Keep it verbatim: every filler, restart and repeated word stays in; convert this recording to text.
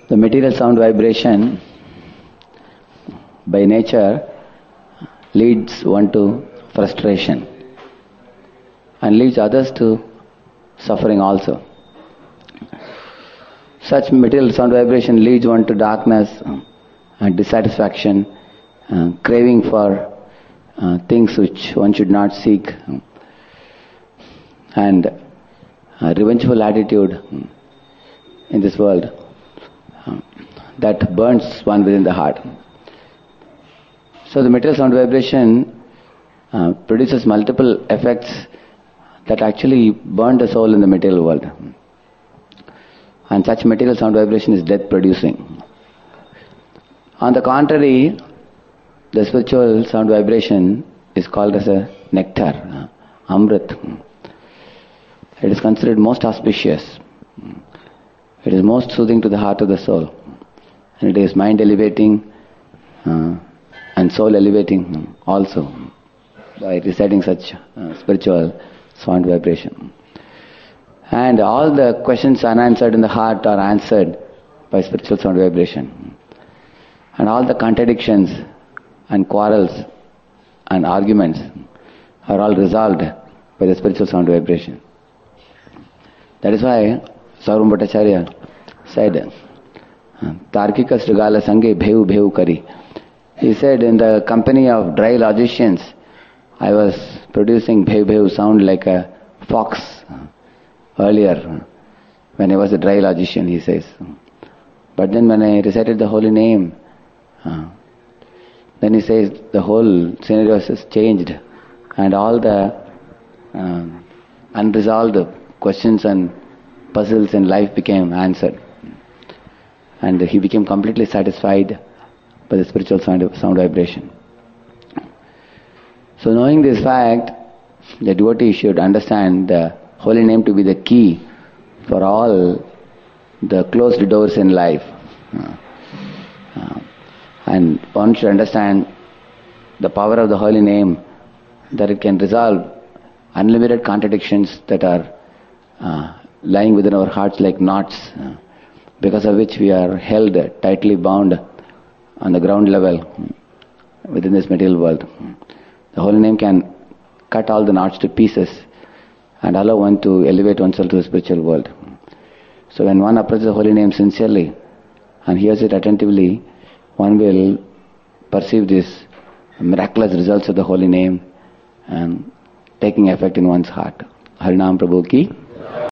The material sound vibration by nature leads one to frustration and leads others to suffering also. Such material sound vibration leads one to darkness and dissatisfaction, uh, craving for uh, things which one should not seek, and a revengeful attitude in this world uh, that burns one within the heart. So the material sound vibration uh, produces multiple effects that actually burn the soul in the material world. And such material sound vibration is death producing. On the contrary, the spiritual sound vibration is called as a nectar, amrit. It is considered most auspicious. It is most soothing to the heart of the soul. And it is mind elevating uh, and soul elevating also by reciting such uh, spiritual sound vibration. And all the questions unanswered in the heart are answered by spiritual sound vibration. And all the contradictions and quarrels and arguments are all resolved by the spiritual sound vibration. That is why Sarvabhauma Bhattacharya said, Tarkika Srigala Sange Bhevu Bhevu Kari. He said, in the company of dry logicians, I was producing Bhevu Bhevu sound like a fox earlier, when I was a dry logician, he says. But then when I recited the holy name, uh, then he says the whole scenario has changed and all the uh, unresolved questions and puzzles in life became answered. And he became completely satisfied by the spiritual sound, sound vibration. So knowing this fact, the devotee should understand the holy name to be the key for all the closed doors in life. Uh, uh, and one should understand the power of the holy name, that it can resolve unlimited contradictions that are uh, lying within our hearts like knots, uh, because of which we are held tightly bound on the ground level within this material world. The holy name can cut all the knots to pieces and allow one to elevate oneself to the spiritual world. So when one approaches the holy name sincerely and hears it attentively, one will perceive these miraculous results of the holy name and taking effect in one's heart. Harinam Prabhu ki